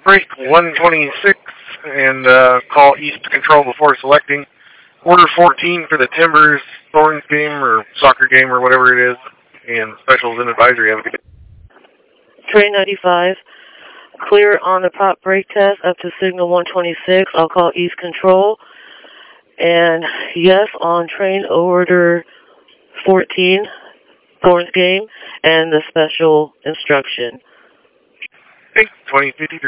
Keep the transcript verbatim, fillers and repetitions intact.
break one twenty-six and uh, call East Control before selecting. Order fourteen for the Timbers Thorns game or soccer game or whatever it is, and specials and advisory. Have a good day. Train ninety-five, clear on the prop brake test up to signal one twenty-six. I'll call East Control. And yes, on train order fourteen, Thorns game, and the special instruction. Hey, twenty fifty-three.